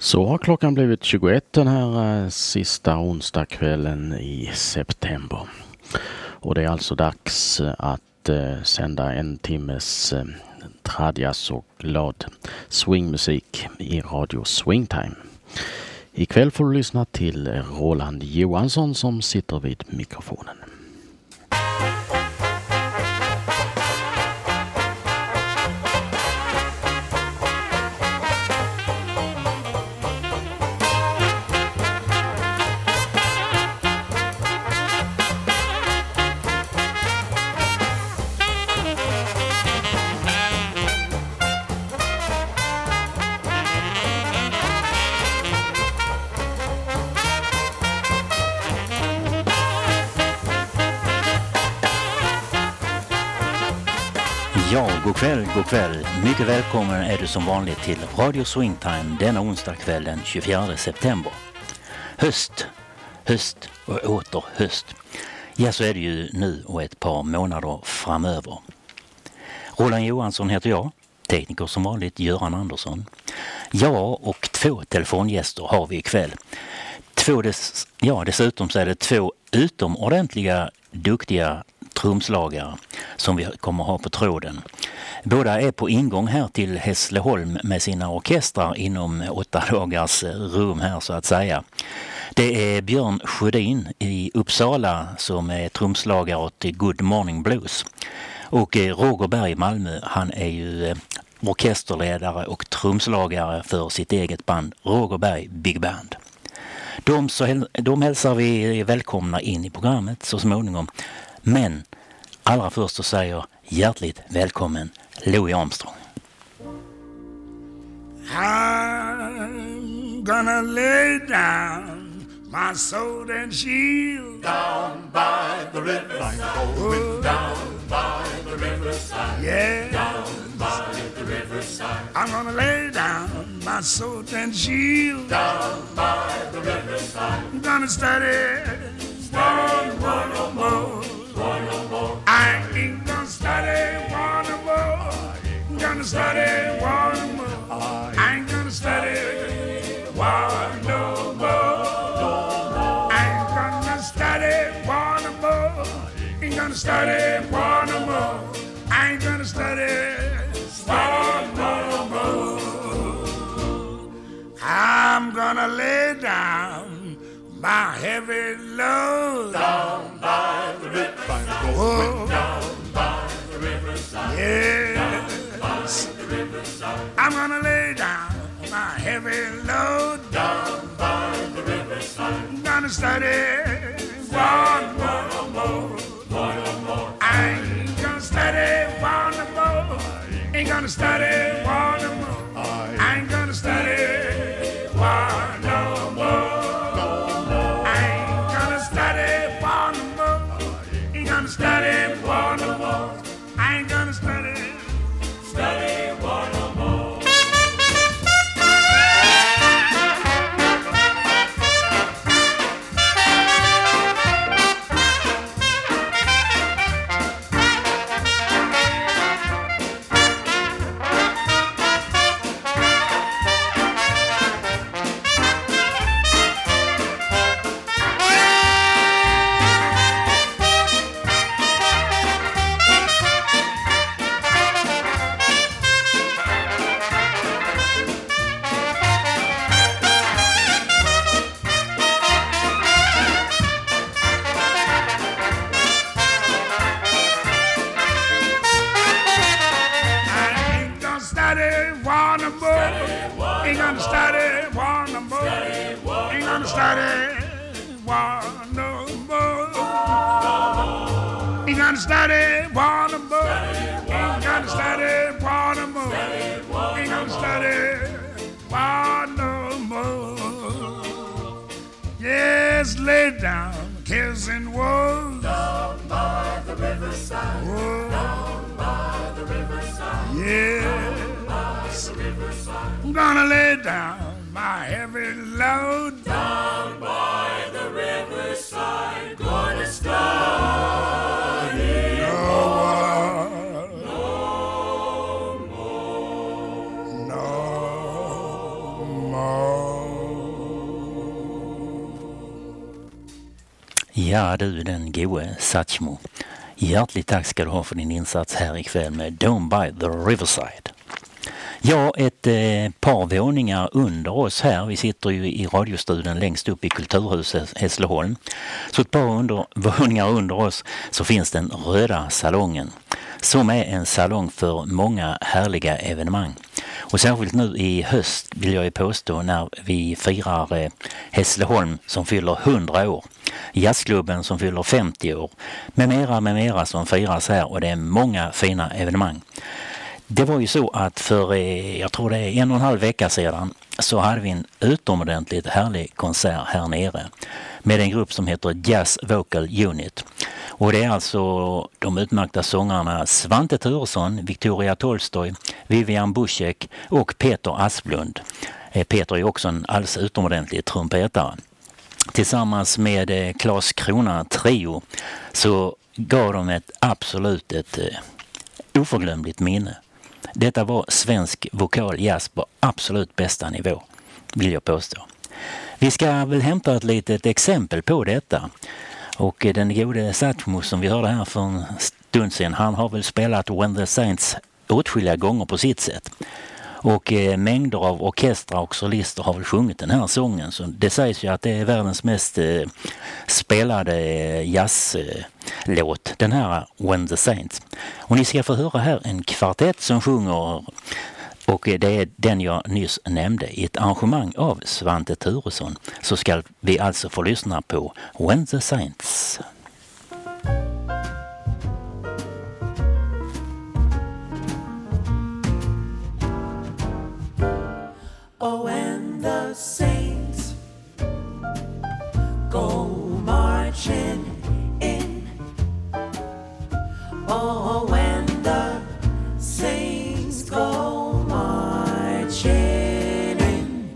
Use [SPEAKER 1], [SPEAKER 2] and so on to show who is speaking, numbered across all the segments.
[SPEAKER 1] Så har klockan blivit 21 den här sista onsdagskvällen i september. Och det är alltså dags att sända en timmes tradjazz och glad swingmusik i Radio Swingtime. Ikväll får du lyssna till Roland Johansson som sitter vid mikrofonen.
[SPEAKER 2] Ja, god kväll. Mycket välkommen är du som vanligt till Radio Swingtime denna onsdagkväll den 24 september. Höst och åter höst. Ja, så är det ju nu och ett par månader framöver. Roland Johansson heter jag, tekniker som vanligt Göran Andersson. Jag och 2 telefongäster har vi ikväll. Dessutom så är det 2 utomordentliga, duktiga trumslagare som vi kommer ha på tråden. Båda är på ingång här till Hässleholm med sina orkestrar inom 8 dagars rum här så att säga. Det är Björn Sjödin i Uppsala som är trumslagare åt Good Morning Blues. Och Roger Berg i Malmö, han är ju orkesterledare och trumslagare för sitt eget band Roger Berg Big Band. De hälsar vi välkomna in i programmet så småningom. Men allra först så säger jag hjärtligt välkommen Louis Armstrong.
[SPEAKER 3] I'm gonna lay down my sword and shield
[SPEAKER 4] down by the riverside, going down by the riverside,
[SPEAKER 3] yeah.
[SPEAKER 4] Down by the riverside.
[SPEAKER 3] I'm gonna lay down my sword and shield
[SPEAKER 4] down by the riverside.
[SPEAKER 3] I'm gonna study one or more. I ain't gonna study one or more. I'm gonna study one or more. I ain't gonna study one no more. I ain't gonna study one or more. Ain't gonna study one or more. I ain't gonna study one no more. I'm gonna lay down my heavy load
[SPEAKER 4] down by the riverside, going down by the riverside,
[SPEAKER 3] yes.
[SPEAKER 4] Down by the riverside.
[SPEAKER 3] I'm gonna lay down my heavy load
[SPEAKER 4] down by the riverside.
[SPEAKER 3] I'm gonna study one or more. I ain't gonna study one or more. Ain't gonna study one or more. I ain't gonna study one no more. Study one or more. I ain't gonna study one or more. No more.
[SPEAKER 2] Ja du, den gode Satchmo. Hjärtligt tack ska du ha för din insats här ikväll med Down by the Riverside. Ja, ett par våningar under oss här. Vi sitter ju i radiostudion längst upp i Kulturhuset Hässleholm. Så ett par våningar under oss så finns den Röda salongen. Som är en salong för många härliga evenemang. Och särskilt nu i höst vill jag ju påstå när vi firar Hässleholm som fyller 100 år. Jazzklubben som fyller 50 år. Med mera som firas här och det är många fina evenemang. Det var ju så att för, jag tror det är 1,5 vecka sedan så hade vi en utomordentligt härlig konsert här nere med en grupp som heter Jazz Vocal Unit. Och det är alltså de utmärkta sångarna Svante Thuresson, Victoria Tolstoy, Vivian Buschek och Peter Asplund. Peter är också en alldeles utomordentlig trumpetare. Tillsammans med Claes Krona Trio så gav de ett oförglömligt minne. Detta var svensk vokaljazz på absolut bästa nivå, vill jag påstå. Vi ska väl hämta ett litet exempel på detta. Och den gode Satchmo som vi hörde här för en stund sedan, han har väl spelat When the Saints åtskilliga gånger på sitt sätt. Och mängder av orkestrar och solister har väl sjungit den här sången. Så det sägs ju att det är världens mest spelade jazzlåt, den här When the Saints. Och ni ska få höra här en kvartett som sjunger, och det är den jag nyss nämnde, i ett arrangemang av Svante Thuresson. Så ska vi alltså få lyssna på When the Saints.
[SPEAKER 5] Oh, when the saints go marching in. Oh, when the saints go marching in.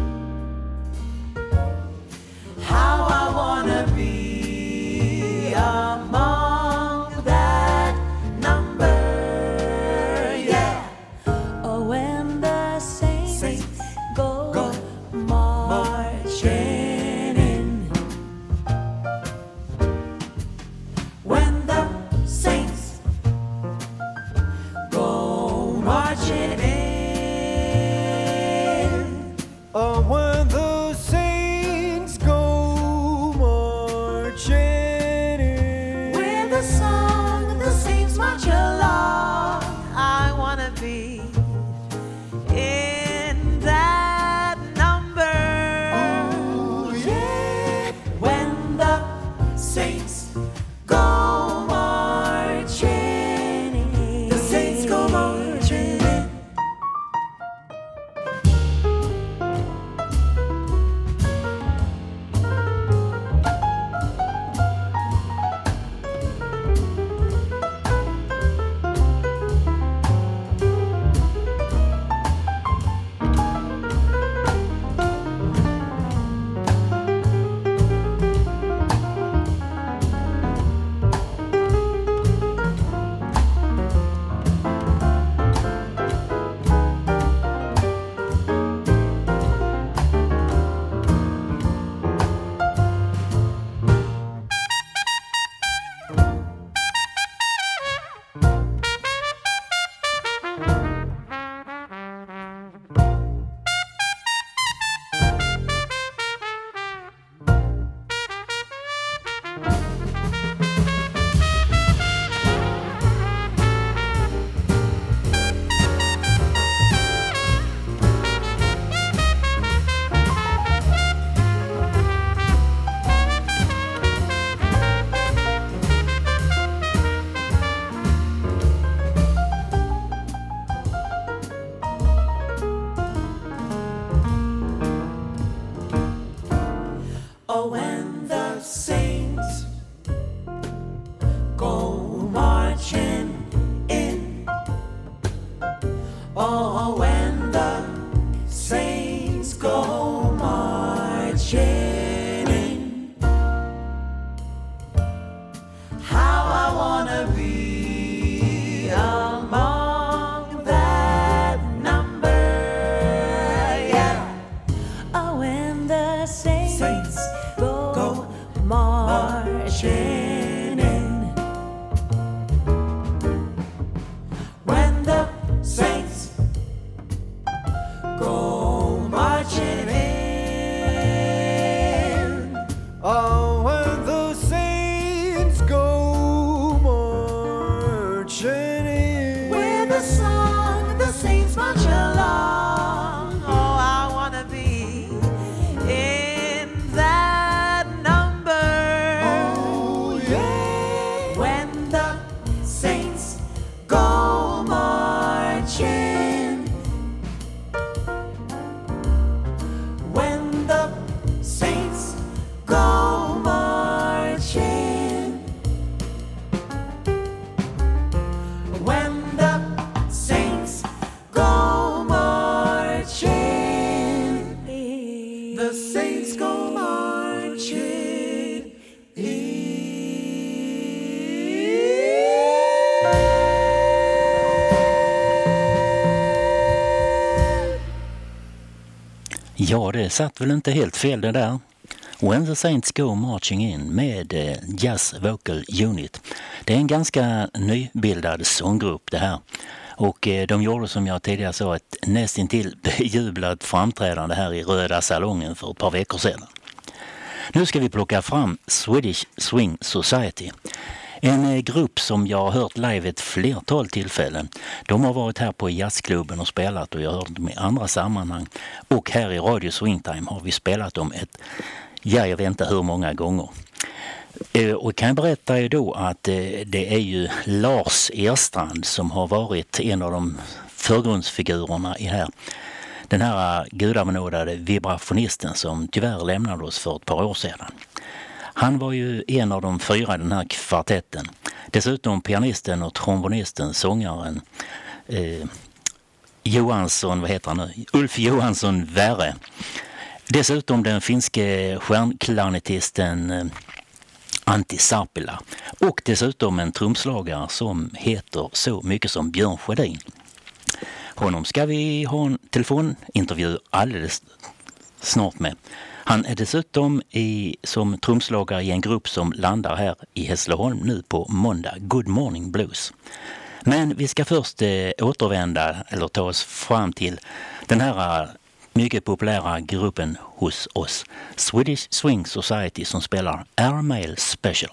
[SPEAKER 5] How I wanna be among that number, yeah. Oh, when the saints go marching in. When the saints go marching in.
[SPEAKER 6] Oh, when the saints go marching in.
[SPEAKER 5] With the song the saints march along, I wanna be in that number.
[SPEAKER 6] Oh, yeah.
[SPEAKER 5] When the saints go marching in.
[SPEAKER 6] The saints go marching in.
[SPEAKER 5] Oh, when the saints go marching in. Oh, when the saints go marching in. How I wanna be among that number, yeah. Oh, when the saints go marching
[SPEAKER 6] marching in. When the saints go marching in. Oh, when the saints go marching in.
[SPEAKER 5] With a song, the saints march along. Oh, I wanna be in that number.
[SPEAKER 6] Oh, yeah.
[SPEAKER 5] When the saints go marching.
[SPEAKER 6] When the saints go marching. When the saints go marching. The saints go marching in.
[SPEAKER 2] Ja, det satt väl inte helt fel det där. When the Saints Go Marching In med Jazz Vocal Unit. Det är en ganska nybildad sånggrupp det här. Och de gjorde, som jag tidigare sa, ett nästintill bejublat framträdande här i Röda salongen för ett par veckor sedan. Nu ska vi plocka fram Swedish Swing Society. En grupp som jag har hört live ett flertal tillfällen. De har varit här på jazzklubben och spelat, och jag har hört dem i andra sammanhang. Och här i Radio Swingtime har vi spelat dem jag vet inte hur många gånger. Och kan jag berätta ju då att det är ju Lars Erstrand som har varit en av de förgrundsfigurerna i här. Den här gudabenådade vibrafonisten som tyvärr lämnade oss för ett par år sedan. Han var ju en av de 4 i den här kvartetten. Dessutom pianisten och trombonisten, sångaren Ulf Johansson Värre. Dessutom den finske stjärnklarinetisten Antti Sarpila. Och dessutom en trumslagare som heter så mycket som Björn Sjödin. Honom ska vi ha en telefonintervju alldeles snart med. Han är dessutom som trumslagare i en grupp som landar här i Hässleholm nu på måndag, Good Morning Blues. Men vi ska först ta oss fram till den här mycket populära gruppen hos oss, Swedish Swing Society, som spelar Airmail Special.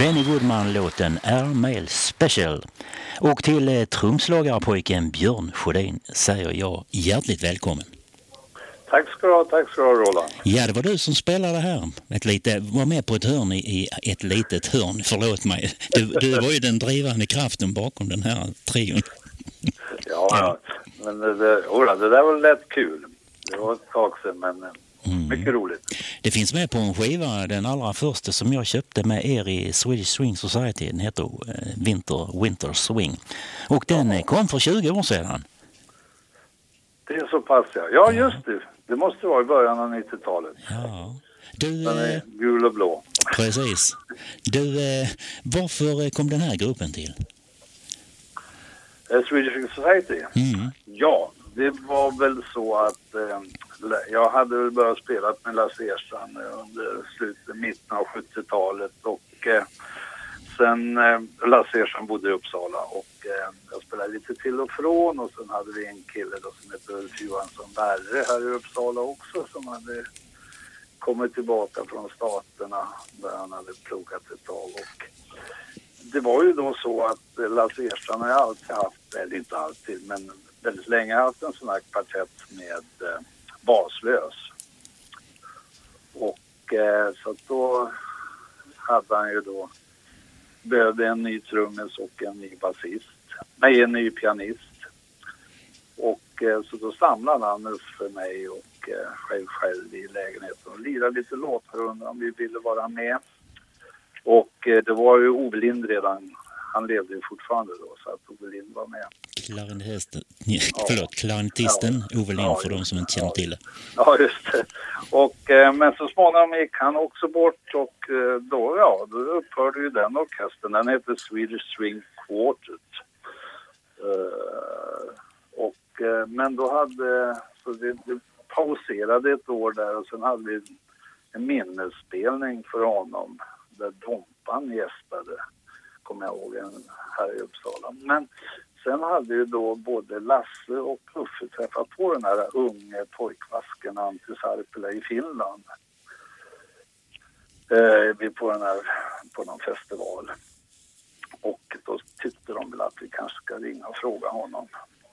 [SPEAKER 2] Benny Goodman-låten Airmail Special. Och till trumslagarpojken Björn Sjödin säger jag hjärtligt välkommen.
[SPEAKER 7] Tack ska du ha, Roland.
[SPEAKER 2] Ja, det var du som spelade här. Var med på ett hörn i ett litet hörn, förlåt mig. Du var ju den drivande kraften bakom den här trion.
[SPEAKER 7] Ja. Men det där var lätt kul. Det var ett tag sedan, men mycket roligt.
[SPEAKER 2] Det finns med på en skiva, den allra första som jag köpte med er i Swedish Swing Society. Den heter Winter Swing. Och den kom för 20 år sedan.
[SPEAKER 7] Det är så pass, ja. Ja, just det. Det måste vara i början av 90-talet.
[SPEAKER 2] Ja.
[SPEAKER 7] Den är gul och blå.
[SPEAKER 2] Precis. Varför kom den här gruppen till?
[SPEAKER 7] Swedish Swing Society? Ja, det var väl så att jag hade väl börjat spela med Lasse Erstrand under mitten av 70-talet och sen Lasse Erstrand bodde i Uppsala och jag spelade lite till och från och sen hade vi en kille då som heter Ulf Johansson Berre här i Uppsala också som hade kommit tillbaka från staterna där han hade pluggat ett tag och det var ju då så att Lasse Erstrand har alltid haft, eller inte alltid men väldigt länge haft en sån här kvartett med baslös och så att då hade han ju då behövde en ny trummis och en ny basist. Nej, en ny pianist. Och så då samlade han upp för mig och själv i lägenheten och lirade lite låtar och undrade om vi ville vara med. Och det var ju Ove Lind redan, han levde ju fortfarande då så att Ove Lind var med.
[SPEAKER 2] Klarinetisten Ove Lind för de som inte känner till det.
[SPEAKER 7] Ja, just det. Och, men så småningom gick han också bort och då upphörde ju den orkestern. Den heter Swedish String Quartet. Men då så det pauserade ett år där och sen hade vi en minnesspelning för honom där Dompan gästade, kommer jag ihåg, här i Uppsala. Men sen hade ju då både Lasse och Uffe träffat på den här unge pojkvasken Antti Sarpela i Finland. På någon festival. Och då tyckte de väl att vi kanske ska ringa och fråga honom.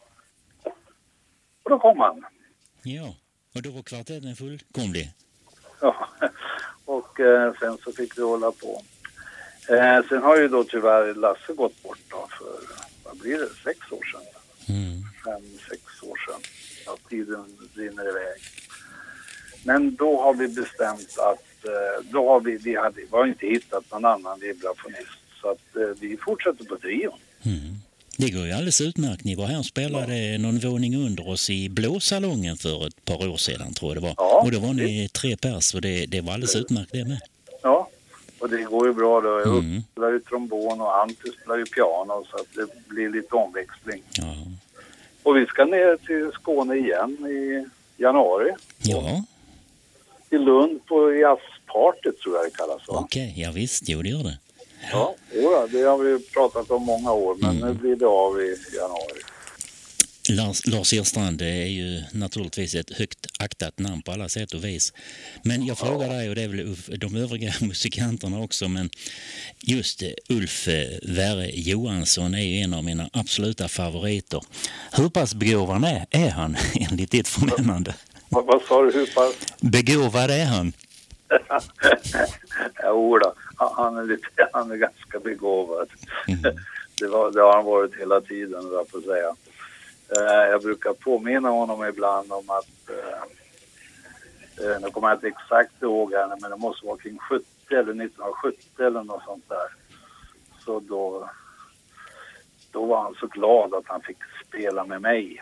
[SPEAKER 7] Och då kom han.
[SPEAKER 2] Ja, och då var kvartetten fullkomlig.
[SPEAKER 7] Ja, och sen så fick vi hålla på. Sen har ju då tyvärr Lasse gått bort då för, vad blir det, 6 år sedan? 5-6 år sedan. Ja, tiden rinner iväg. Men då har vi bestämt att, vi har inte hittat någon annan vibrafonist. Så att vi fortsätter på trion.
[SPEAKER 2] Det går ju alldeles utmärkt. Ni var här och spelade någon våning under oss i Blåsalongen för ett par år sedan, tror jag det var. Ja, och då var ni 3 pers och det var alldeles utmärkt det med.
[SPEAKER 7] Ja, och det går ju bra då. Jag spelar ju trombon och Antti spelar ju piano så att det blir lite omväxling. Ja. Och vi ska ner till Skåne igen i januari.
[SPEAKER 2] Ja.
[SPEAKER 7] I Lund på jazzpartyt tror jag det kallas.
[SPEAKER 2] Okej, ja visst, jo det gör det.
[SPEAKER 7] Ja, det har vi pratat om många år, men nu blir det av i januari.
[SPEAKER 2] Lars Erstrand är ju naturligtvis ett högt aktat namn på alla sätt och vis. Men jag frågar dig, och det är väl de övriga musikanterna också, men just Ulf Verre Johansson är ju en av mina absoluta favoriter. Hur pass begåvad är han enligt ditt förmenande?
[SPEAKER 7] Vad sa du, hur pass?
[SPEAKER 2] Begåvad är han?
[SPEAKER 7] Jodå, han är ganska begåvad. Det har han varit hela tiden, jag får säga. Jag brukar påminna honom ibland om att nu kommer jag inte exakt ihåg här, men det måste vara kring 70 eller 1970 eller något sånt där. Så då var han så glad att han fick spela med mig.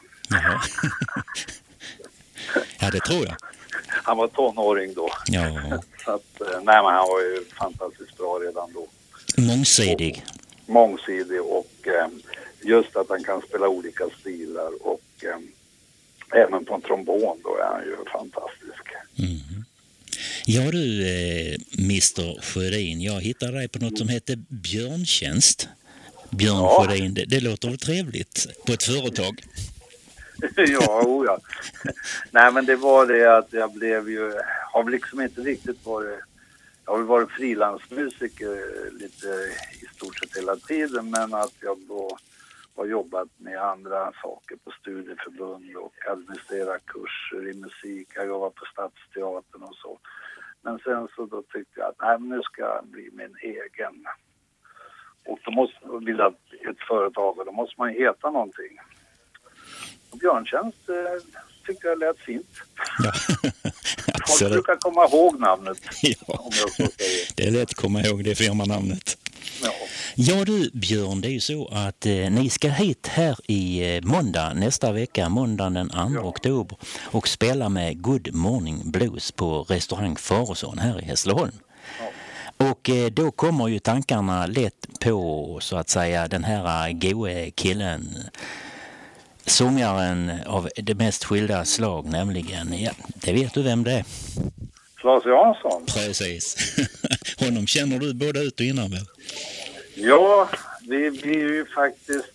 [SPEAKER 2] Ja, det tror jag.
[SPEAKER 7] Han var tonåring då.
[SPEAKER 2] Ja.
[SPEAKER 7] Så att, men han var ju fantastiskt bra redan då. Mångsidig och just att han kan spela olika stilar och även på en trombon då är han ju fantastisk.
[SPEAKER 2] Ja du, Mr. Sjödin, jag hittade dig på något som heter Björntjänst. Björn Sjödin, det låter väl trevligt på ett företag?
[SPEAKER 7] Ja. Nej, men det var det att jag blev ju, har liksom inte riktigt varit jag har varit frilansmusiker lite i stort sett hela tiden, men att jag då har jobbat med andra saker på studieförbund och administrerat kurser i musik. Jag jobbar på Stadsteatern och så. Men sen så då tyckte jag att nej, nu ska jag bli min egen. Och då måste jag vilja ett företag och då måste man ju heta någonting. Och Björntjänst tyckte jag lät fint.
[SPEAKER 2] Ja,
[SPEAKER 7] Folk brukar komma ihåg namnet.
[SPEAKER 2] Ja,
[SPEAKER 7] om jag så säger.
[SPEAKER 2] det är lätt att komma ihåg det firmanamnet.
[SPEAKER 7] Ja.
[SPEAKER 2] Ja du Björn, det är ju så att ni ska hit här i måndag nästa vecka, måndagen den 2 oktober och spela med Good Morning Blues på restaurang Faresson här i Hässleholm.
[SPEAKER 7] Ja.
[SPEAKER 2] Och då kommer ju tankarna lätt på så att säga den här goe killen, sångaren av det mest skilda slag, nämligen, ja, det vet du vem det är.
[SPEAKER 7] Claes Jansson.
[SPEAKER 2] Precis. Honom känner du både ut och innan väl?
[SPEAKER 7] Ja, vi är ju faktiskt...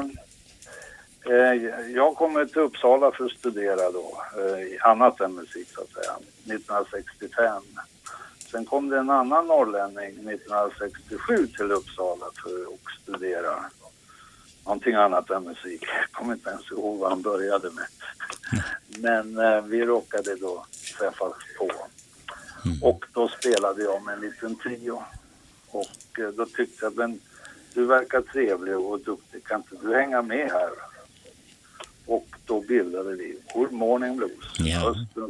[SPEAKER 7] jag kommer till Uppsala för att studera då, annat än musik så att säga, 1965. Sen kom det en annan norrlänning 1967 till Uppsala för att studera någonting annat än musik. Jag kommer inte ens ihåg vad han började med. Men vi råkade då träffas på. Och då spelade jag med en liten trio. Och då tyckte jag, men du verkar trevlig och duktig, kan inte du hänga med här? Och då bildade vi Good Morning Blues, hösten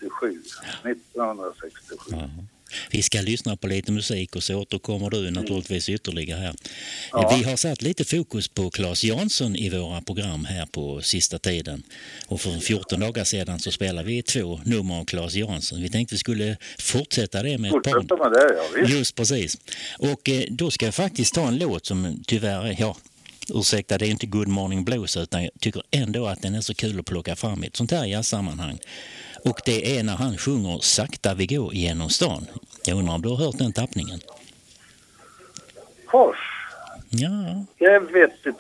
[SPEAKER 7] 1967.
[SPEAKER 2] Vi ska lyssna på lite musik och så återkommer du naturligtvis ytterligare här.
[SPEAKER 7] Ja.
[SPEAKER 2] Vi har satt lite fokus på Claes Jansson i våra program här på sista tiden. Och för 14 dagar sedan så spelade vi 2 nummer av Claes Jansson. Vi tänkte vi skulle fortsätta det med ett par.
[SPEAKER 7] Fortsätta med det, ja visst.
[SPEAKER 2] Just precis. Och då ska jag faktiskt ta en låt som tyvärr, ursäkta, det är inte Good Morning Blues utan jag tycker ändå att den är så kul att plocka fram i ett sånt här jazzsammanhang. Och det är när han sjunger Sakta vi går genom stan. Jag undrar om du har hört den tappningen?
[SPEAKER 7] Kors?
[SPEAKER 2] Ja.
[SPEAKER 7] Jag vet inte.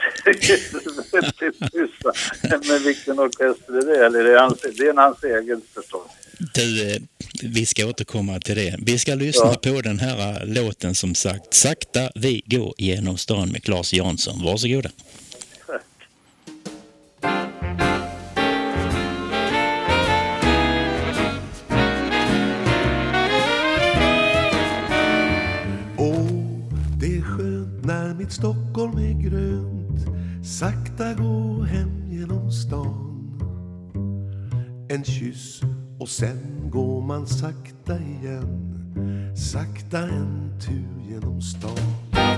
[SPEAKER 7] Men vilken orkester är det? Eller det är hans egen förstås.
[SPEAKER 2] Du, vi ska återkomma till det. Vi ska lyssna på den här låten som sagt. Sakta vi går genom stan med Claes Jansson. Varsågoda.
[SPEAKER 8] När mitt Stockholm är grönt, sakta gå hem genom stan. En kyss och sen går man sakta igen, sakta en tur genom stan.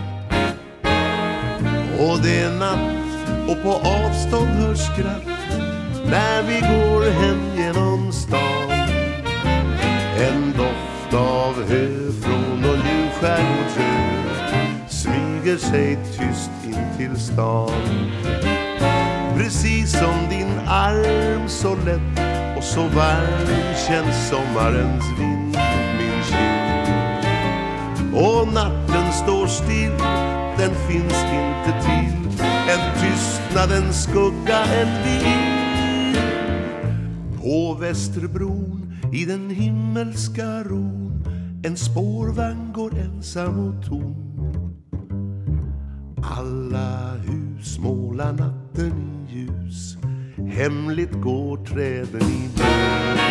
[SPEAKER 8] Och det är natt och på avstånd hörs skratt när vi går hem genom stan. En doft av hö från någon julskärgårdsö smyger sig tyst in till stan. Precis som din arm så lätt och så varm känns sommarens vind min kind. Och natten står still, den finns inte till. En tystnadens skugga, en vind. På Västerbron i den himmelska ron en spårvagn går ensam och tom. Alla hus målar natten i ljus, hemligt går träden i död.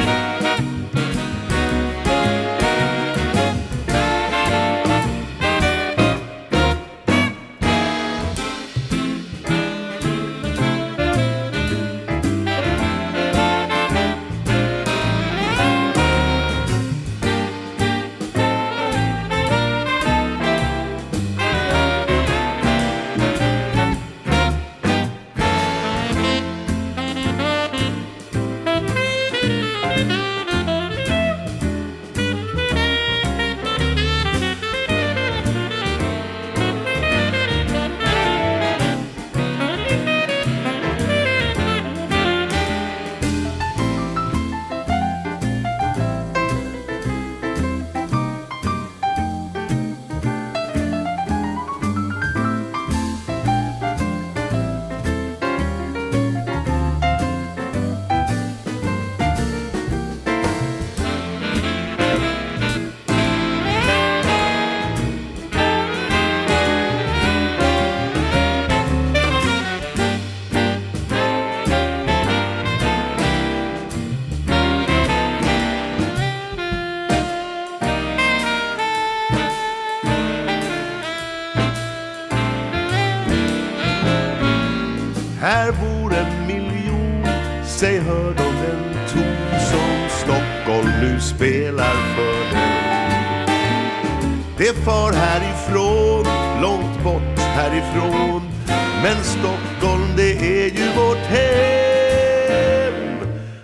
[SPEAKER 8] här bor 1 miljon. Säg hör de den ton som Stockholm nu spelar för den. Det far härifrån, långt bort härifrån. Men Stockholm det är ju vårt hem.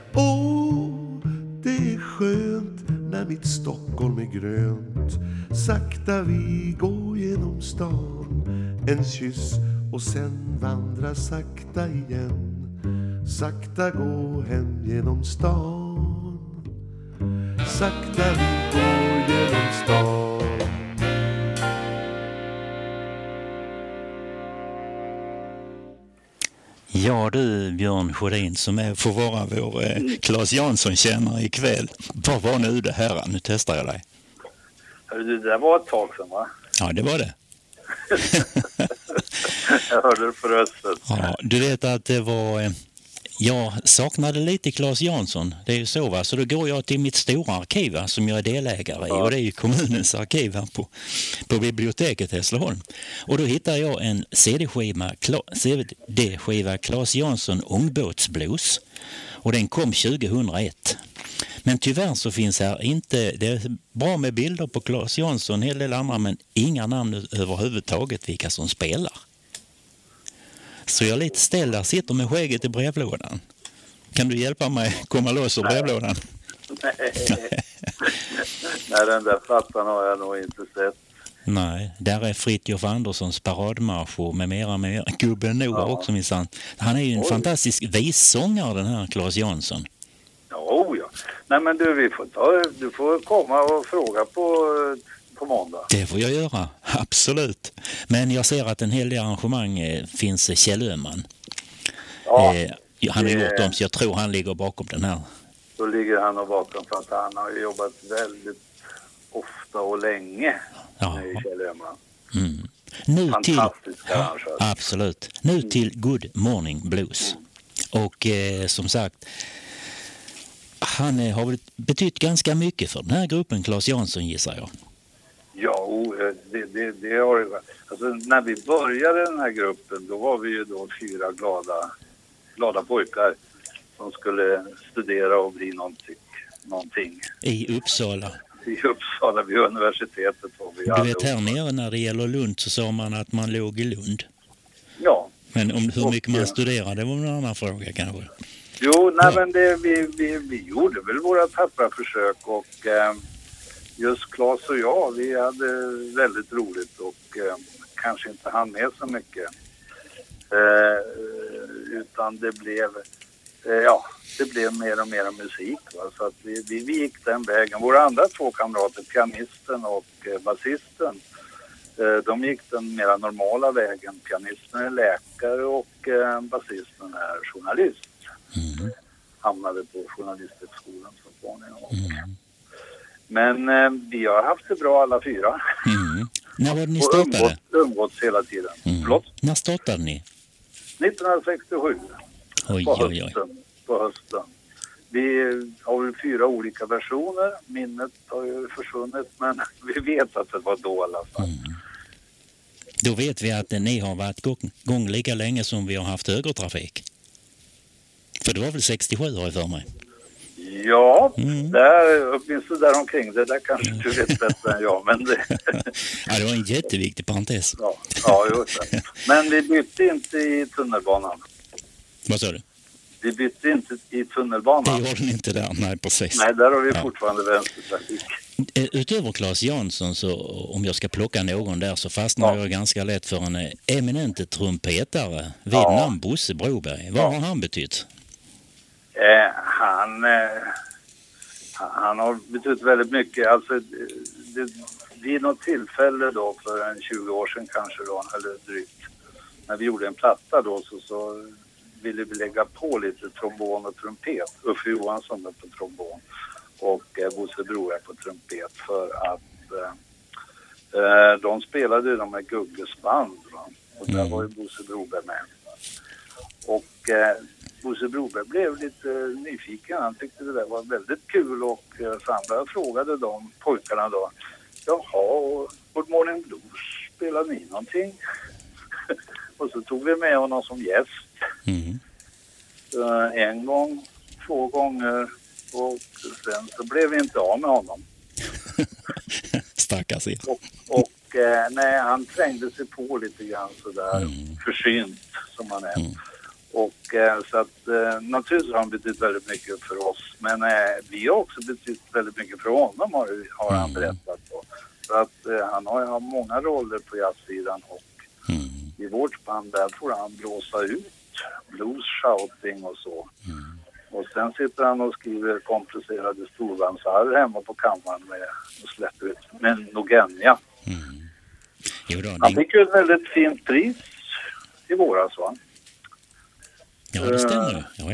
[SPEAKER 8] Det är skönt när mitt Stockholm är grönt. Sakta vi går genom stan. En kyss och sen vandra sakta igen. Sakta gå hem genom stan. Sakta vi går genom stan.
[SPEAKER 2] Ja du Björn Sjödin som får vara vår Claes Jansson-kännare ikväll. Vad var nu det här? Nu testar jag dig.
[SPEAKER 7] Det där var ett tag sedan, va?
[SPEAKER 2] Ja, det var det.
[SPEAKER 7] Jag hörde det på rösten.
[SPEAKER 2] Ja, du vet att det var... Jag saknade lite Claes Jansson. Det är ju så, va? Så då går jag till mitt stora arkiv, va, som jag är delägare i. Och det är ju kommunens arkiv här på biblioteket Hässleholm. Och då hittar jag en CD-skiva Claes Jansson Ångbåtsblues. Och den kom 2001. Men tyvärr så finns här inte... Det är bra med bilder på Claes Jansson, en hel del andra, men inga namn överhuvudtaget vilka som spelar. Så jag är lite ställd där, sitter med skägget i brevlådan. Kan du hjälpa mig komma loss ur brevlådan?
[SPEAKER 7] Nej, den där plattan har jag nog inte sett.
[SPEAKER 2] Nej, där är Fritjof Anderssons paradmarsch och med mera. Gubben Noah också minsann. Han är ju en fantastisk vissångare, den här Claes Jansson.
[SPEAKER 7] Ja. Nej men du, du får komma och fråga på måndag.
[SPEAKER 2] Det får jag göra, absolut. Men jag ser att en hel del arrangemang finns Kjell Öhman. Ja, han har gjort dem, så jag tror han ligger bakom den här.
[SPEAKER 7] Då ligger han och bakom, för att han har jobbat väldigt ofta och länge med Kjell Öhman.
[SPEAKER 2] Mm. Nu
[SPEAKER 7] fantastisk arrangör.
[SPEAKER 2] Absolut. Nu till Good Morning Blues. Och som sagt, han har betytt ganska mycket för den här gruppen, Claes Jansson, gissar jag.
[SPEAKER 7] Ja, det har det. Alltså, när vi började den här gruppen, då var vi ju då 4 glada pojkar som skulle studera och bli någonting.
[SPEAKER 2] I Uppsala.
[SPEAKER 7] I Uppsala, vid universitetet.
[SPEAKER 2] Du vet, här nere när det gäller Lund så sa man att man låg i Lund.
[SPEAKER 7] Ja.
[SPEAKER 2] Men om hur mycket man studerade, det var en annan fråga kanske.
[SPEAKER 7] Jo, nej, men vi gjorde väl våra tappra försök, och just Claes och jag, vi hade väldigt roligt och kanske inte hann med så mycket. Utan det blev mer och mer musik. Va? Så att vi gick den vägen. Våra andra 2 kamrater, pianisten och basisten, de gick den mera normala vägen. Pianisten är läkare och basisten är journalist.
[SPEAKER 2] Mm.
[SPEAKER 7] Hamnade på journalisthögskolan så småningom. Men vi har haft det bra alla 4.
[SPEAKER 2] Mm. När var det ni startade?
[SPEAKER 7] Umgåtts hela tiden. Förlåt?
[SPEAKER 2] När startade ni?
[SPEAKER 7] 1967.
[SPEAKER 2] Oj.
[SPEAKER 7] På hösten. Vi har väl 4 olika versioner. Minnet har ju försvunnit, men vi vet att det var då i alla fall.
[SPEAKER 2] Då vet vi att ni har varit gång lika länge som vi har haft högertrafik. För det var väl 67 har jag för mig.
[SPEAKER 7] Ja, där, åtminstone där omkring. Det där kanske du vet bättre än jag. Men det...
[SPEAKER 2] Ja, det var en jätteviktig parentes.
[SPEAKER 7] Ja, just det. Men vi bytte inte i tunnelbanan.
[SPEAKER 2] Vad sa du?
[SPEAKER 7] Vi bytte inte i tunnelbanan.
[SPEAKER 2] Det gjorde ni inte där, nej precis.
[SPEAKER 7] Nej, där har vi fortfarande vänstertrafik.
[SPEAKER 2] Utöver Claes Jansson, så om jag ska plocka någon där, så fastnar jag ganska lätt för en eminent trumpetare vid namn Bosse Broberg. Vad har han betytt?
[SPEAKER 7] Han har betytt väldigt mycket. Alltså, vid något tillfälle då för en 20 år sedan kanske då, eller drygt, när vi gjorde en platta då, så ville vi lägga på lite trombon och trumpet. Uffe Johansson på trombon och Bosse Broberg på trumpet, för att de spelade de med Gugges band, va? Och där var ju Bosse Broberg med. Och Bosse Broberg blev lite nyfiken. Han tyckte det där var väldigt kul, och Sandra frågade de pojkarna då: jaha, Good Morning Blues, spelar ni någonting? Och så tog vi med honom som gäst. En gång, 2 gånger och sen så blev vi inte av med honom.
[SPEAKER 2] Stackars er.
[SPEAKER 7] Nej, han trängde sig på lite grann sådär försynt som han är. Och så att naturligtvis har han betytt väldigt mycket för oss. Men vi har också betytt väldigt mycket för honom har han berättat. Så att han har ju haft många roller på jazzsidan och i vårt band där får han blåsa ut blues, shouting och så. Och sen sitter han och skriver komplicerade storbandsarr hemma på kammaren och släpper ut med Nogenia. Han fick ju ett väldigt fint pris i våras, va?
[SPEAKER 2] Ja, det stämmer. Ja.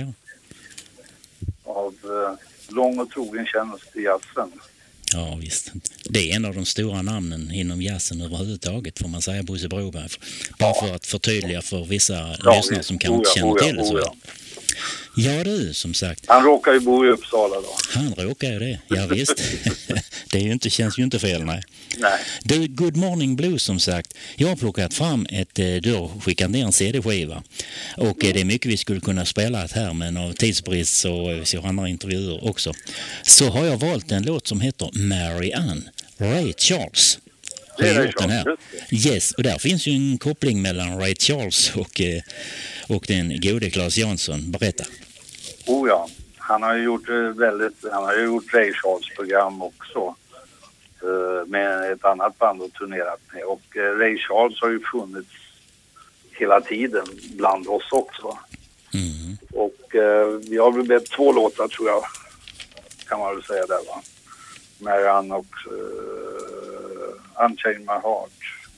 [SPEAKER 7] Av lång och trogen tjänst i jazzen.
[SPEAKER 2] Ja, visst. Det är en av de stora namnen inom jazzen överhuvudtaget, får man säga, Bosse Broberg. Bara för att förtydliga för vissa lyssnare som kan inte känna till det så väl. Ja du, som sagt.
[SPEAKER 7] Han råkar ju bo i Uppsala då.
[SPEAKER 2] Han råkar ju det, ja visst. Det är ju inte, känns ju inte fel, nej. Du, Good Morning Blues som sagt. Jag har plockat fram du har skickat ner en CD-skiva. Och det är mycket vi skulle kunna spela här, men av tidsbrist så ser andra intervjuer också. Så har jag valt en låt som heter Mary Ann, Ray Charles.
[SPEAKER 7] Det är Ray Charles.
[SPEAKER 2] Här. Yes, och där finns ju en koppling mellan Ray Charles och den gode Claes Jansson. Berätta.
[SPEAKER 7] Ja, han har ju gjort Ray Charles-program också med ett annat band och turnerat med. Och Ray Charles har ju funnits hela tiden bland oss också. Och vi har väl med 2 låtar tror jag, kan man väl säga där, va? Marianne och Unchain My Heart.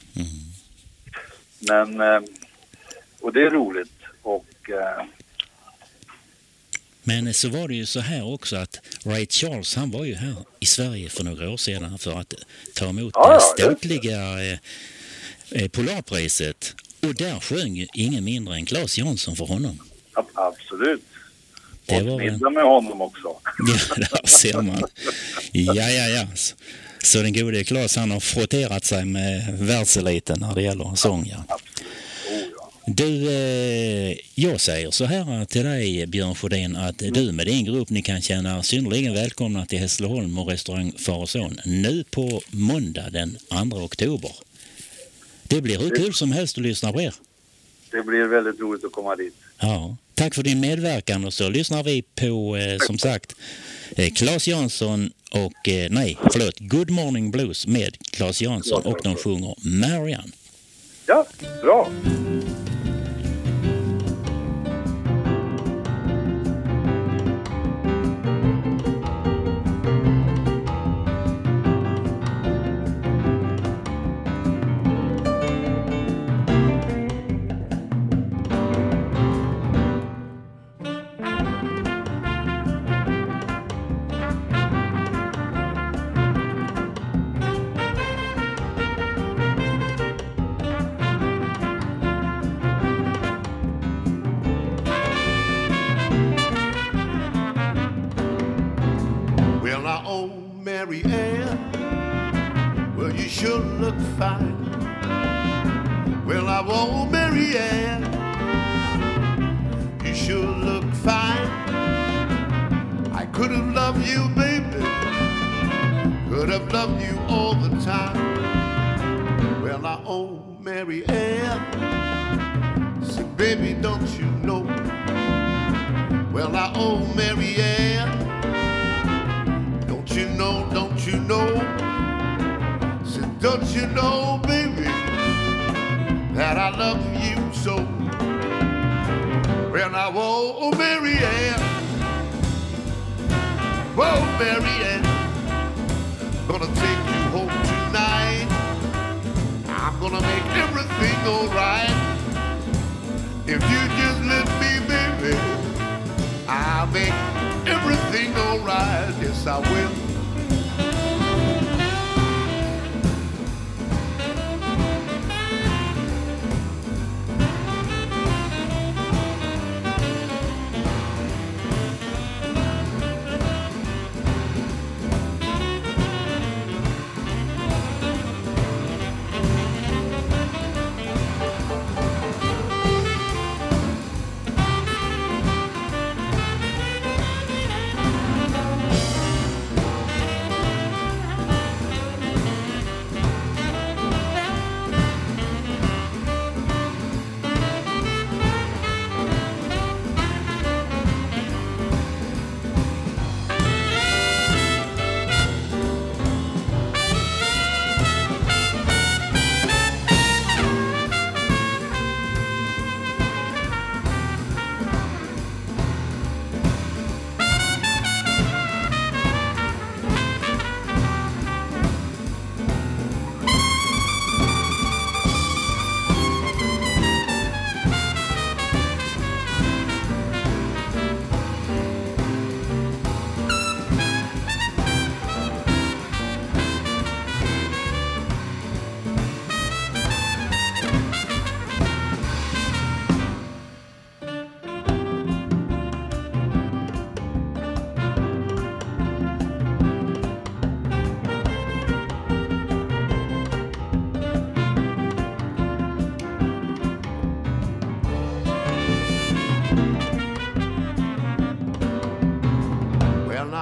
[SPEAKER 7] Men och det är roligt och
[SPEAKER 2] men så var det ju så här också att Ray Charles, han var ju här i Sverige för några år sedan för att ta emot det ståtliga Polarpriset. Och där sjöng ju ingen mindre än Claes Jansson för honom.
[SPEAKER 7] Absolut.
[SPEAKER 2] Det var
[SPEAKER 7] middag med honom också.
[SPEAKER 2] Ja, där ser man. Ja. Så den gode Claes, han har frotterat sig med världseliten när det gäller sång. Ja. Du, jag säger så här till dig, Björn Sjödin, att du med din grupp, ni kan känna synnerligen välkomna till Hässleholm och restaurang Far och Son nu på måndag den 2 oktober. Det blir hur kul som helst att lyssna på er. Det blir väldigt roligt att komma dit. Ja, tack för din medverkan, och så lyssnar vi på, som sagt, Claes Jansson och, Good Morning Blues med Claes Jansson, och de sjunger Marianne. Ja, bra.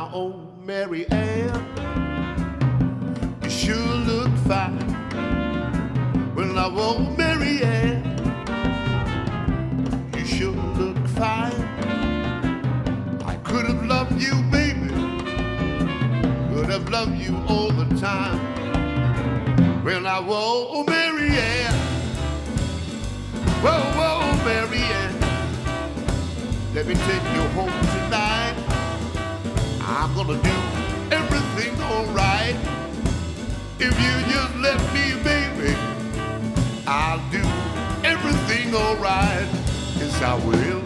[SPEAKER 8] oh Mary Ann, you sure look fine. Well, now, oh Mary Ann, you sure look fine. I could have loved you, baby, could have loved you all the time. Well, now, oh Mary Ann, whoa, whoa, Mary Ann, let me take you home tonight. I'm gonna do everything all right. If you just let me, baby, I'll do everything all right. Yes, I will.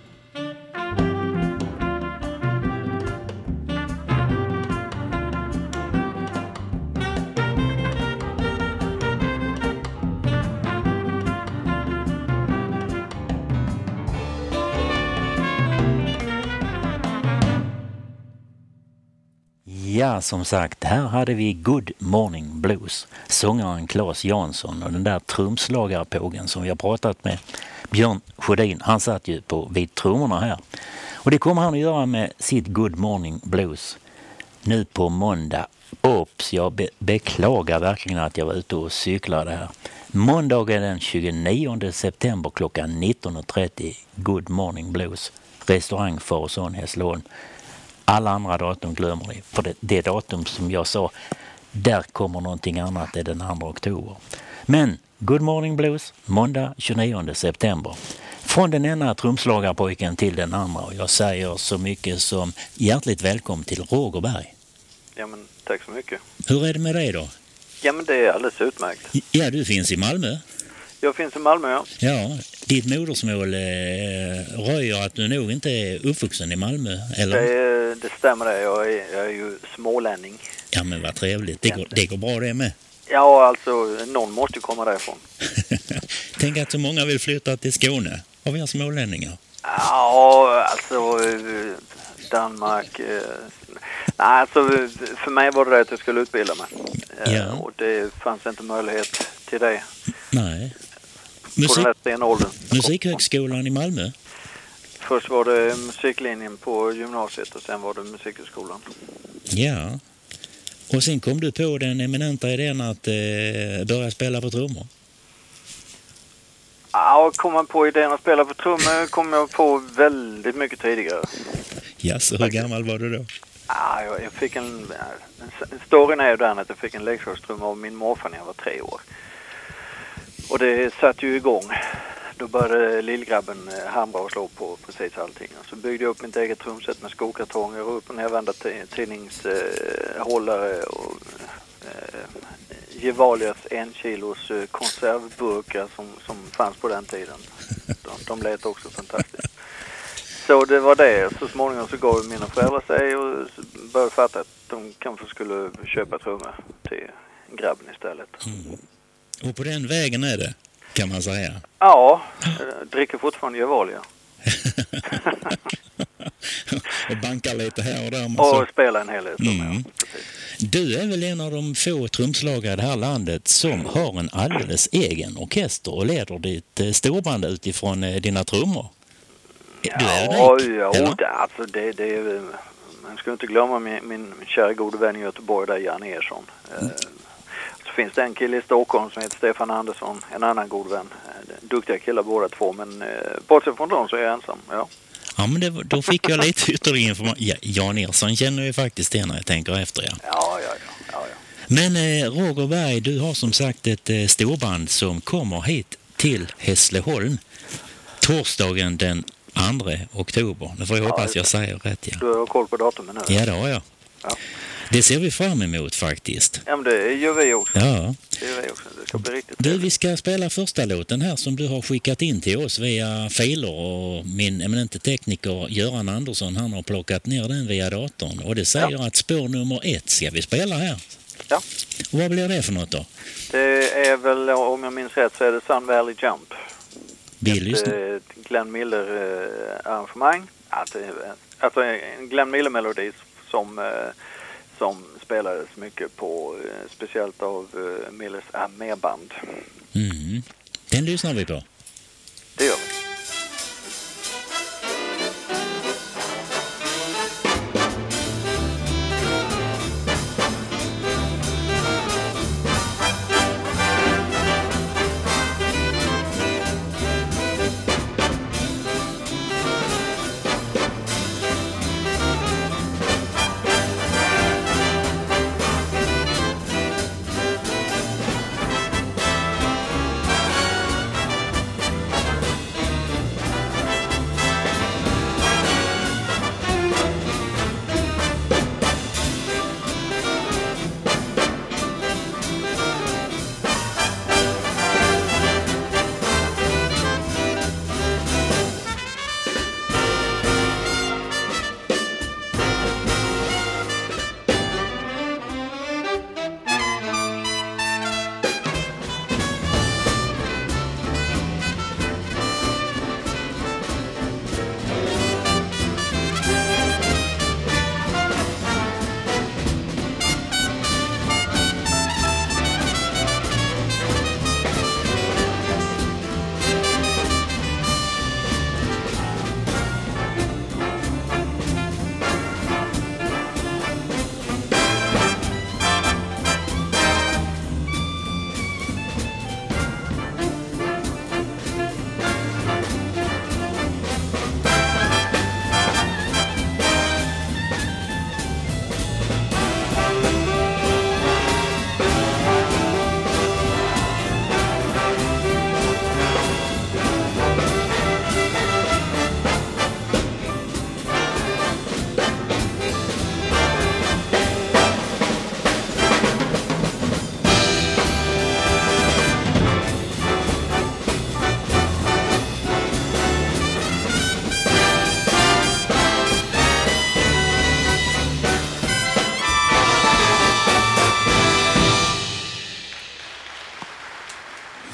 [SPEAKER 2] Ja, som sagt, här hade vi Good Morning Blues, sångaren Claes Jansson, och den där trumslagarpågen som vi har pratat med, Björn Sjödin, han satt ju vid trummorna här. Och det kommer han att göra med sitt Good Morning Blues nu på måndag. Ops, jag beklagar verkligen att jag var ute och cyklade här. Måndagen den 29 september klockan 19.30, Good Morning Blues, restaurang Farsson, Hässleholm. Alla andra datum glömmer ni. För det datum som jag sa, där kommer någonting annat, det är den 2 oktober. Men Good Morning Blues, måndag 29 september. Från den ena trumslagarpojken till den andra. Och jag säger så mycket som hjärtligt välkommen till Roger Berg.
[SPEAKER 9] Ja, men tack så mycket.
[SPEAKER 2] Hur är det med dig då?
[SPEAKER 9] Ja, men det är alldeles utmärkt.
[SPEAKER 2] Ja, du finns i Malmö.
[SPEAKER 9] Jag finns i Malmö, ja.
[SPEAKER 2] Ja, ditt modersmål röjer att du nog inte är uppvuxen i Malmö, eller?
[SPEAKER 9] Det stämmer det. Jag är ju smålänning.
[SPEAKER 2] Ja, men vad trevligt. Det går bra det med.
[SPEAKER 9] Ja, alltså någon måste komma därifrån.
[SPEAKER 2] Tänk att så många vill flytta till Skåne av er smålänningar.
[SPEAKER 9] Ja, alltså Danmark. Nej, alltså för mig var det att jag skulle utbilda mig.
[SPEAKER 2] Ja.
[SPEAKER 9] Och det fanns inte möjlighet till det.
[SPEAKER 2] Nej.
[SPEAKER 9] På den här stenåldern.
[SPEAKER 2] Musikhögskolan i Malmö?
[SPEAKER 9] Först var det musiklinjen på gymnasiet och sen var det musikhögskolan.
[SPEAKER 2] Ja. Och sen kom du på den eminenta idén att börja spela på trummor?
[SPEAKER 9] Ja, kom man på idén att spela på trummor kom jag på väldigt mycket tidigare.
[SPEAKER 2] Ja, så hur gammal var du då?
[SPEAKER 9] Ja, jag fick en storyn är ju den att jag fick en leksakstrumma av min morfar när jag var 3 år. Och det satt ju igång. Då började lillgrabben hamra och slå på precis allting. Så byggde jag upp mitt eget trumset med skokartonger och upp och nervända tidningshållare och Gevalias 1 kilos konservburkar som fanns på den tiden. De lät också fantastiskt. Så det var det. Så småningom så gav mina föräldrar sig och började fatta att de kanske skulle köpa trummor till grabben istället.
[SPEAKER 2] Mm. Och på den vägen är det, kan man säga.
[SPEAKER 9] Ja, dricker fortfarande Gevalia.
[SPEAKER 2] Och bankar lite här och där.
[SPEAKER 9] Och spelar en hel del.
[SPEAKER 2] Du är väl en av de få trumslagare i det här landet som har en alldeles egen orkester och leder ditt storband utifrån dina trummor. Du är
[SPEAKER 9] alltså det är, man ska inte glömma min kära gode vän i Göteborg där, Jan Ersson. Så finns det en kille i Stockholm som heter Stefan Andersson, en annan god vän. Duktiga killar båda två, men bortsett från dem så är jag ensam, ja.
[SPEAKER 2] Ja, men då fick jag lite ytterligare information. Ja, Jan Ersson känner ju faktiskt det när jag tänker efter, ja.
[SPEAKER 9] Ja.
[SPEAKER 2] Men Roger Berg, du har som sagt ett storband som kommer hit till Hässleholm torsdagen den 2 oktober. Nu får jag hoppas jag säger rätt, ja.
[SPEAKER 9] Du har koll på datumen nu.
[SPEAKER 2] Ja, det har jag.
[SPEAKER 9] Ja.
[SPEAKER 2] Det ser vi fram emot faktiskt.
[SPEAKER 9] Ja, men det gör vi också.
[SPEAKER 2] Ja.
[SPEAKER 9] Det gör vi också. Det ska bli riktigt.
[SPEAKER 2] Du, vi ska spela första låten här som du har skickat in till oss via filer, och min eminente tekniker Göran Andersson, han har plockat ner den via datorn. Och det säger att spår nummer 1 ska vi spela här.
[SPEAKER 9] Ja.
[SPEAKER 2] Och vad blir det för något då?
[SPEAKER 9] Det är väl, om jag minns rätt, så är det Sun Valley Jump.
[SPEAKER 2] Ett
[SPEAKER 9] Glenn Miller arrangemang. Alltså en Glenn Miller melodi som spelades mycket på, speciellt av Millers arméband.
[SPEAKER 2] Den lyssnar vi på.
[SPEAKER 9] Det gör vi.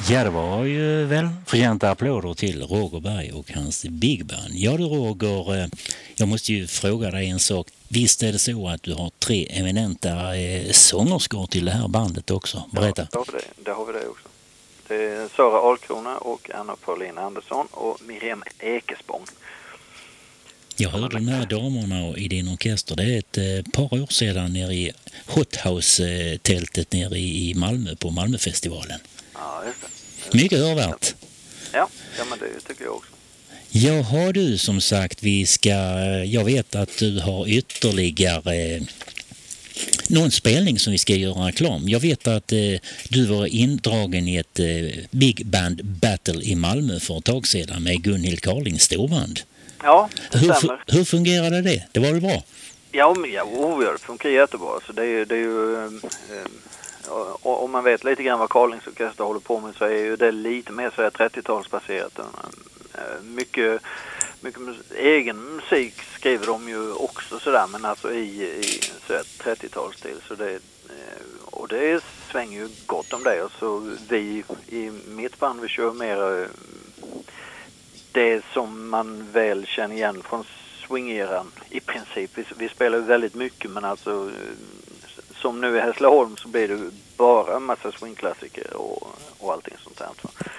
[SPEAKER 2] Ja, det var ju väl förtjänta applåder till Roger Berg och hans Big Band. Ja du Roger, jag måste ju fråga dig en sak. Visst är det så att du har 3 eminenta sångerskor till det här bandet också? Berätta.
[SPEAKER 9] Ja, det har vi det också. Det är Sara Ahlkrona och Anna Paulina Andersson och Miriam Ekespång.
[SPEAKER 2] Jag hörde de här damerna i din orkester. Det är ett par år sedan nere i Hot House-tältet nere i Malmö på Malmöfestivalen.
[SPEAKER 9] Ja, just det.
[SPEAKER 2] Mycket hörvärt.
[SPEAKER 9] Ja, men det tycker jag också.
[SPEAKER 2] Jaha du, som sagt, jag vet att du har ytterligare någon spelning som vi ska göra reklam. Jag vet att du var indragen i ett Big Band Battle i Malmö för ett tag sedan med Gunhild Carlings storband. Ja, det stämmer. Hur fungerade det? Det var väl bra?
[SPEAKER 9] Ja, det funkar jättebra. Så det är ju om man vet lite grann vad Carlings orkester håller på med så är ju det lite mer så 30-talsbaserat. Mycket egen musik skriver de ju också sådär, men alltså i 30-talsstil. Så det svänger ju gott om det. Och så vi i mitt band, vi kör mer det som man väl känner igen från swingeran i princip. Vi spelar ju väldigt mycket, men alltså som nu i Hässleholm så blir det bara en massa swingklassiker och allting sånt där.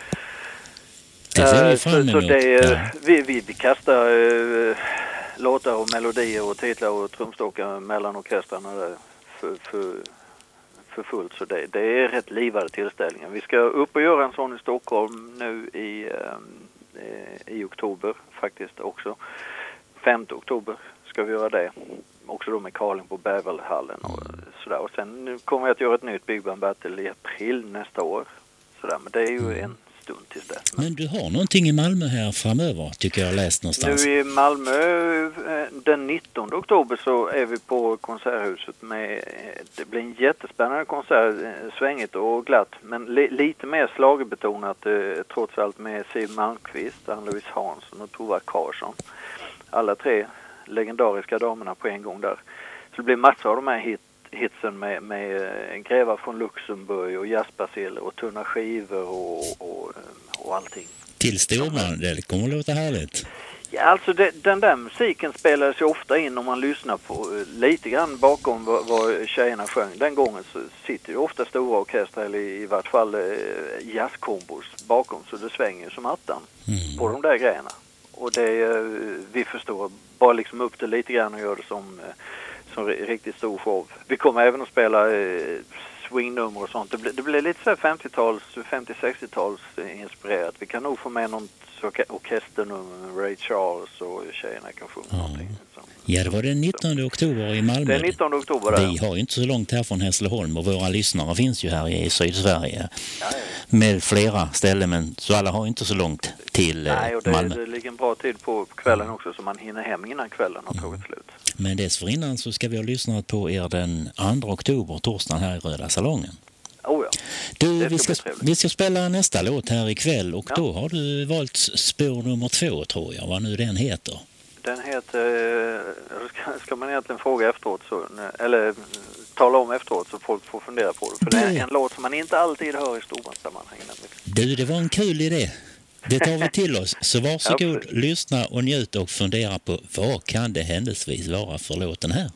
[SPEAKER 9] Vi kastar låtar och melodier och titlar och trumstockar mellan orkestrarna där för fullt. Så det är rätt livade tillställningar. Vi ska upp och göra en sån i Stockholm nu i oktober faktiskt också. 5 oktober ska vi göra det. Också då med Carling på Bävelhallen och sådär. Och sen kommer jag att göra ett nytt Big Band Battle i april nästa år. Sådär, men det är ju en stund tills dess.
[SPEAKER 2] Men du har någonting i Malmö här framöver, tycker jag har läst någonstans.
[SPEAKER 9] Nu i Malmö den 19 oktober så är vi på Konserthuset med, det blir en jättespännande konsert, svängigt och glatt, men lite mer slagerbetonat trots allt med Siw Malmqvist, Ann-Louise Hansson och Tova Karlsson. Alla 3 legendariska damerna på en gång där. Så det blir massor av de här hitsen med Gräva från Luxemburg och jazzbaciller och tunna skivor och allting.
[SPEAKER 2] Till storman, det kommer att låta härligt.
[SPEAKER 9] Ja, alltså den där musiken spelades ju ofta in om man lyssnar på lite grann bakom vad tjejerna sjöng. Den gången så sitter ju ofta stora orkestrar eller i vart fall jazzkombos bakom, så det svänger som attan på de där grejerna. Och vi förstår bara liksom upp det lite grann och gör det som riktigt stor show. Vi kommer även att spela swingnummer och sånt. Det blir lite så 50-60-tals inspirerat. Vi kan nog få med någon orkesternummer, Ray Charles och tjejerna kan sjunga någonting.
[SPEAKER 2] Ja, det var den 19 oktober i Malmö.
[SPEAKER 9] Den 19 oktober där.
[SPEAKER 2] Vi har ju inte så långt här från Hässleholm och våra lyssnare finns ju här i Sydsverige med flera ställen, men så alla har inte så långt till Malmö.
[SPEAKER 9] Det ligger en bra tid på kvällen också så man hinner hem innan kvällen har tagit slut.
[SPEAKER 2] Men dessförinnan så ska vi ha lyssnat på er den 2 oktober, torsdagen här i Röda Salongen.
[SPEAKER 9] Oh ja.
[SPEAKER 2] Du, vi ska spela nästa låt här ikväll och då har du valt spår nummer 2 tror jag, vad nu den heter.
[SPEAKER 9] Den heter, ska man egentligen fråga efteråt eller tala om efteråt så folk får fundera på det. För det är en låt som man inte alltid hör i storbandssammanhang.
[SPEAKER 2] Du, det var en kul idé. Det tar vi till oss. Så varsågod, lyssna och njut och fundera på vad kan det händelsevis vara för låten här.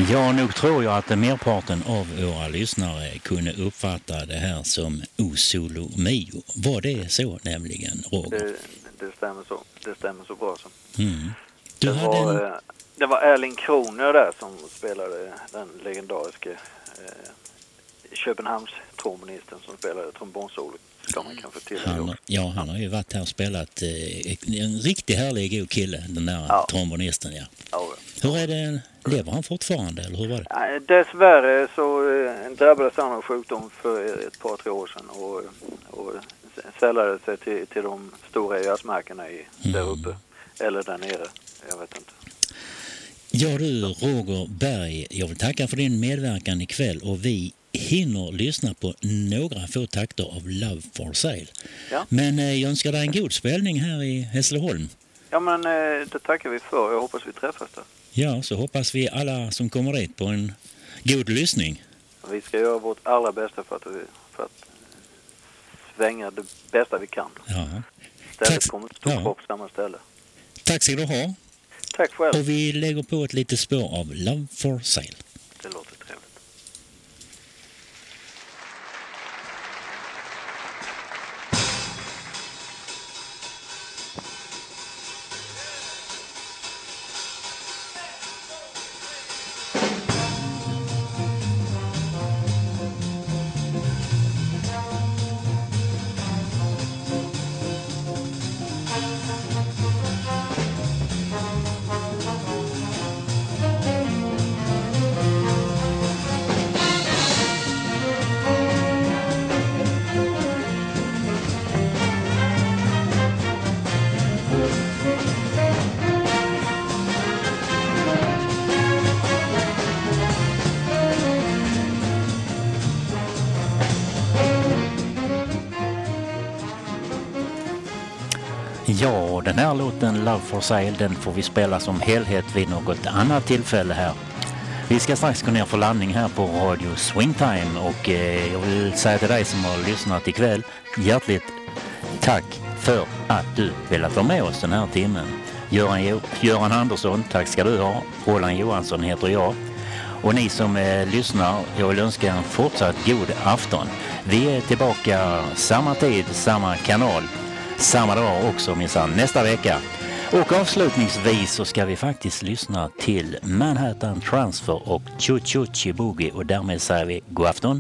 [SPEAKER 2] Ja, nog tror jag att merparten av våra lyssnare kunde uppfatta det här som O Solo Mio. Var det så nämligen, Roger?
[SPEAKER 9] Det stämmer så. Det stämmer så bra så.
[SPEAKER 2] Mm.
[SPEAKER 9] Det var Erling Kroner där som spelade den legendariska Köpenhamns trombonisten som spelade trombonsolo. Ska man kanske tillägga.
[SPEAKER 2] Han har ju varit här och spelat en riktigt härlig god kille, den där trombonisten. Ja. Hur är det? Lever han fortfarande eller hur var det?
[SPEAKER 9] Dessvärre så drabbades han av sjukdom för ett par, 3 år sedan och sällade sig till de stora jazzmärkena där uppe eller där nere. Jag vet inte.
[SPEAKER 2] Ja du, Roger Berg, jag vill tacka för din medverkan ikväll och vi hinner lyssna på några få takter av Love for Sale. Ja. Men jag önskar dig en god spelning här i Hässleholm.
[SPEAKER 9] Ja, men det tackar vi för. Jag hoppas vi träffas där.
[SPEAKER 2] Ja, så hoppas vi alla som kommer dit på en god lyssning.
[SPEAKER 9] Vi ska göra vårt allra bästa för att svänga det bästa vi kan.
[SPEAKER 2] Ja.
[SPEAKER 9] Stället kommer att stå på samma ställe.
[SPEAKER 2] Tack ska du ha.
[SPEAKER 9] Tack själv.
[SPEAKER 2] Och vi lägger på ett litet spår av Love for Sale.
[SPEAKER 9] Det låter trevligt. Ja, den här låten Love for Sale, den får vi spela som helhet vid något annat tillfälle här. Vi ska strax gå ner för landning här på Radio Swingtime och jag vill säga till dig som har lyssnat ikväll, hjärtligt tack för att du velat vara med oss den här timmen. Göran Andersson, tack ska du ha. Roland Johansson heter jag. Och ni som lyssnar, jag vill önska en fortsatt god afton. Vi är tillbaka samma tid, samma kanal. Samma dag också minsann nästa vecka. Och avslutningsvis så ska vi faktiskt lyssna till Manhattan Transfer och Choo Choo Choo Boogie och därmed säger vi god afton.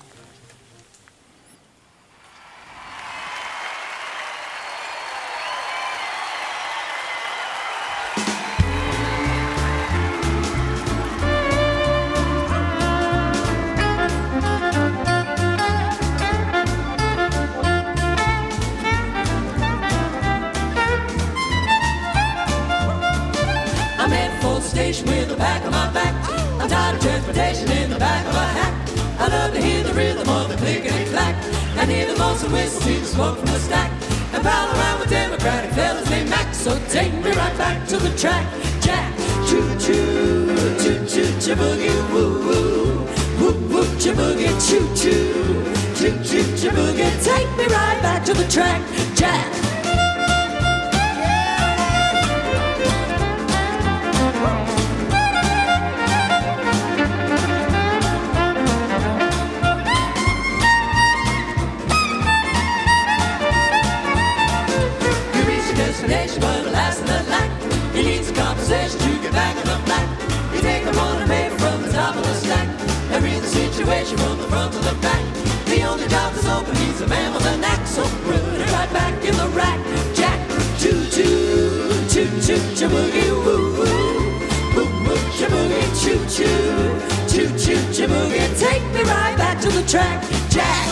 [SPEAKER 6] With the back of my back, I'm tired of transportation in the back of a hack. I love to hear the rhythm of the clickety-clack and hear the lonesome whistle, see the smoke from the stack and pal around with Democratic fellas named Max. So take me right back to the track, Jack. Choo-choo, choo-choo, boogie, woo-woo, woo-woo, boogie, choo-choo, choo-choo, boogie. Take me right back to the track, Jack. But alas in the lack, he needs a compensation to get back on the black. You take the morning paper from the top of the stack and read the situation from the front to the back. The only job that's open needs a man with an axe, so put it right back in the rack. Jack, choo-choo, choo-choo, boogie, woo-woo, woo-woo, boogie, choo-choo, choo-choo, boogie. Take me right back to the track, Jack.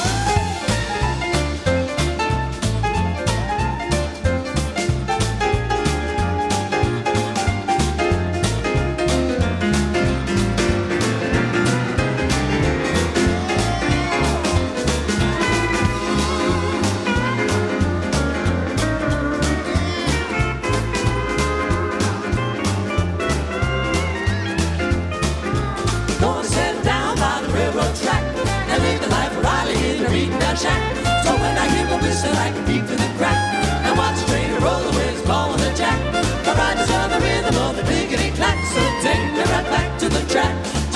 [SPEAKER 6] Shack. So when I hear the whistle I can peep through the crack and watch the train roll away, it's blowing the jack. The riders on the rhythm of the clickety-clack. So take me right back to the track.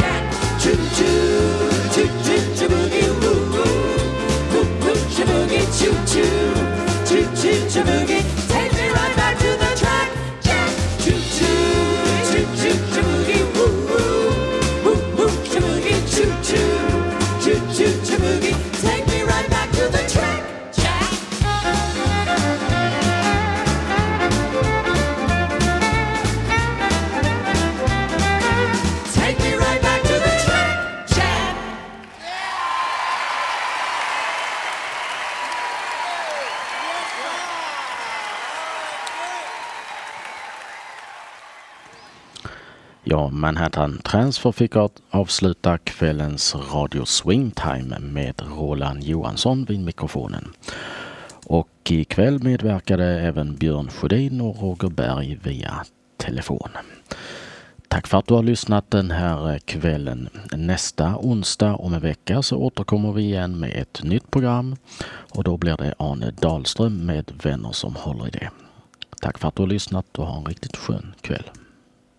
[SPEAKER 1] Ja, Manhattan Transfer fick avsluta kvällens Radio Swingtime med Roland Johansson vid mikrofonen. Och ikväll medverkade även Björn Sjödin och Roger Berg via telefon. Tack för att du har lyssnat den här kvällen. Nästa onsdag om en vecka så återkommer vi igen med ett nytt program. Och då blir det Arne Dahlström med Vänner som håller i det. Tack för att du har lyssnat och ha en riktigt skön kväll.